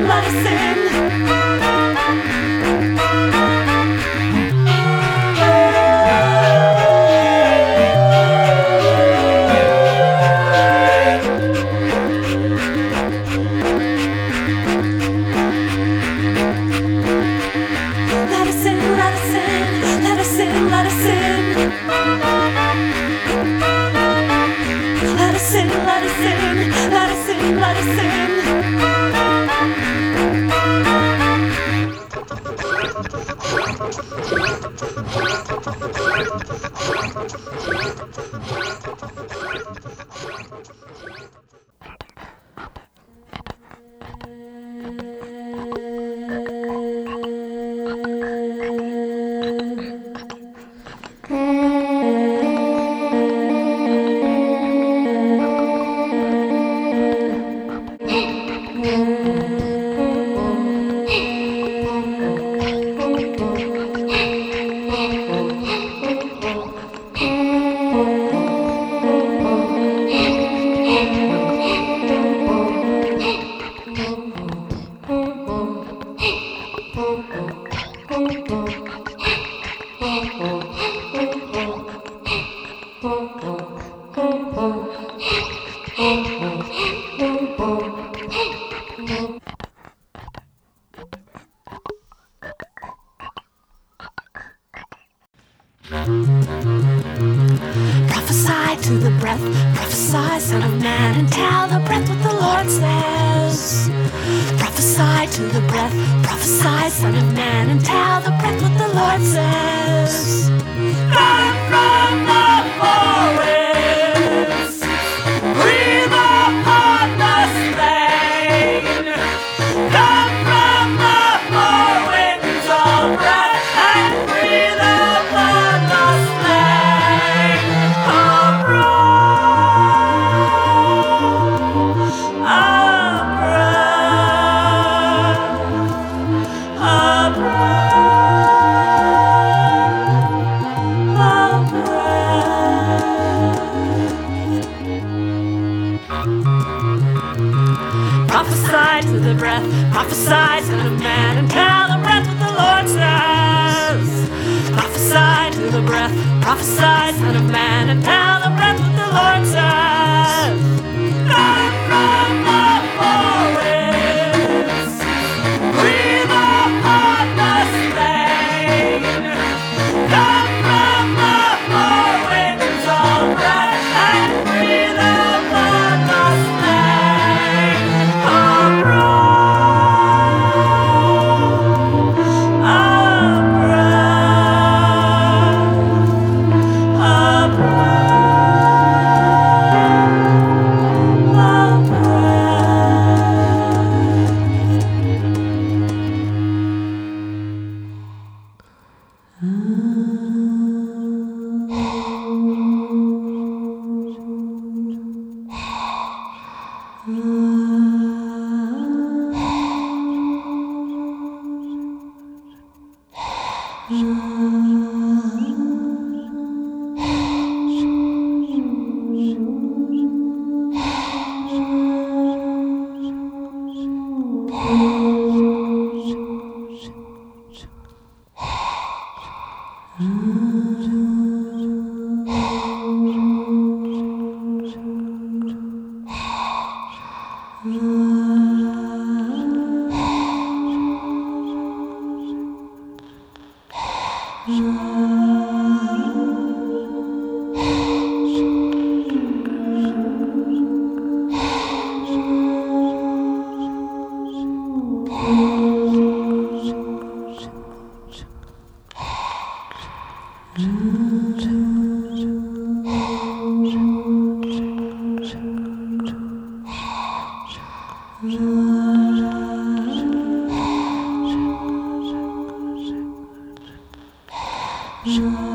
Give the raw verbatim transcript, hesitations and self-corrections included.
let us in. Let us in, let us in, let us in, let us in. Let us in, let us in, let us in, let us in. Prophesy to the breath, prophesy, Son of Man, and tell the breath what the Lord says. Prophesy to the breath, prophesy, Son of Man, and tell the breath what the Lord says. Come from the forest, breathe upon the slain. Come from the four winds, all breath, and breathe upon the slain. Prophesy to the breath, prophesy, Son of Man, and tell the breath what the Lord says. Prophesy to the breath, prophesy, Son of Man, and tell the breath what the Lord says. Come from the forest, breathe upon the slain. Come from the four winds, all breath, and breathe upon the slain. Sure.